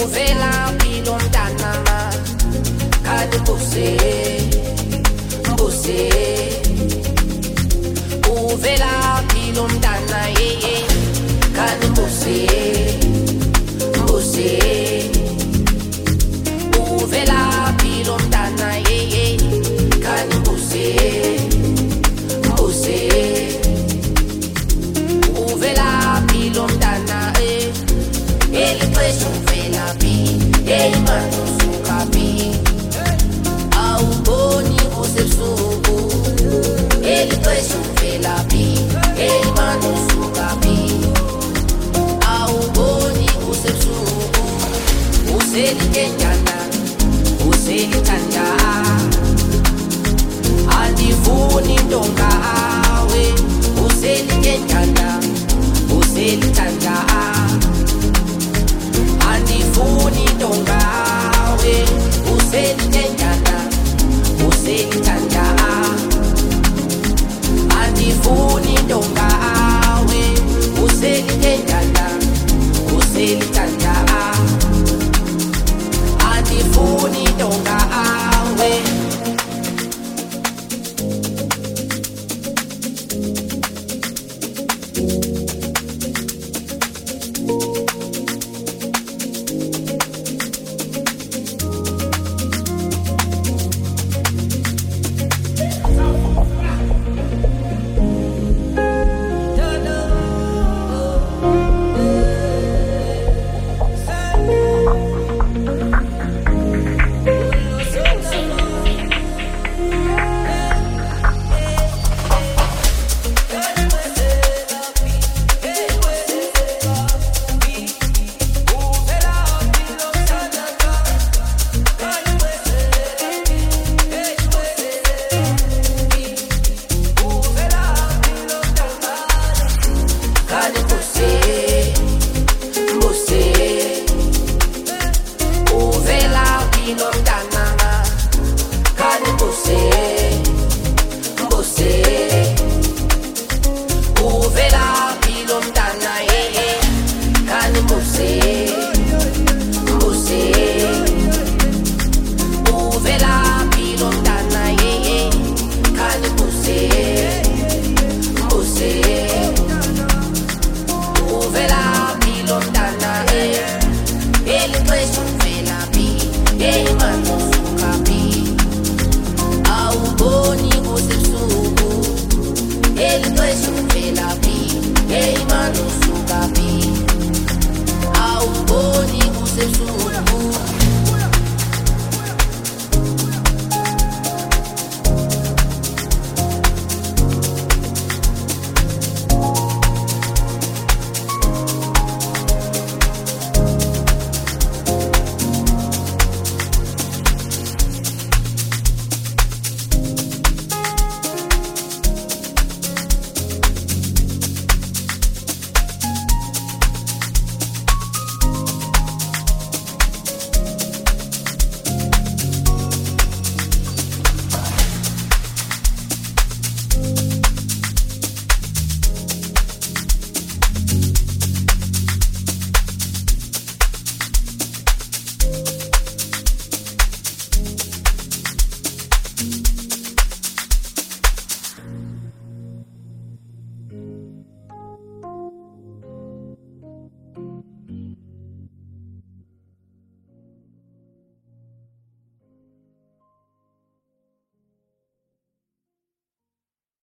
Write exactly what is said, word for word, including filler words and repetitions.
uvela pilo mntanama kanti mbuse mbuse uvela pilo mntana yeye kanti mbuse mbuse uvela pilo mntana yeye kanti mbuse mbuse uvela pilo mntana eh ele presa uvela pi ele mano suka pi auboni você suco ele presa uvela pi ele mano suka pi auboni você suco você litendana você litanda andifuni ndonga awe você litendana você litanda andifuni ndonga awe você litendana você litanda andifuni ndonga awe você litendana você litanda andifuni ndonga awe Au boni, você suco.